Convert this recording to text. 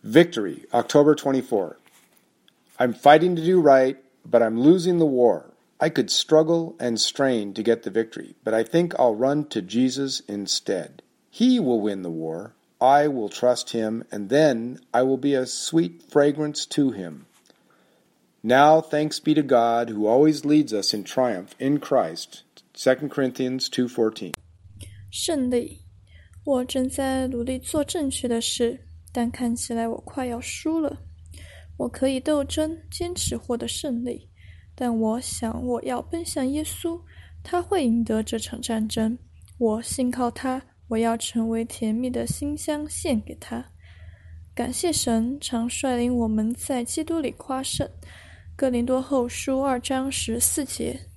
Victory, October 24. I'm fighting to do right, but I'm losing the war. I could struggle and strain to get the victory, but I think I'll run to Jesus instead. He will win the war. I will trust him, and then I will be a sweet fragrance to him. Now thanks be to God, who always leads us in triumph in Christ. 2 Corinthians 2:14. 胜利，我正在努力做正确的事，但看起来我快要输了。我可以斗争，坚持获得胜利，但我想我要奔向耶稣，他会赢得这场战争。我信靠他，我要成为甜蜜的馨香献给他。感谢神常率领我们在基督里夸胜。哥林多后书2章14节。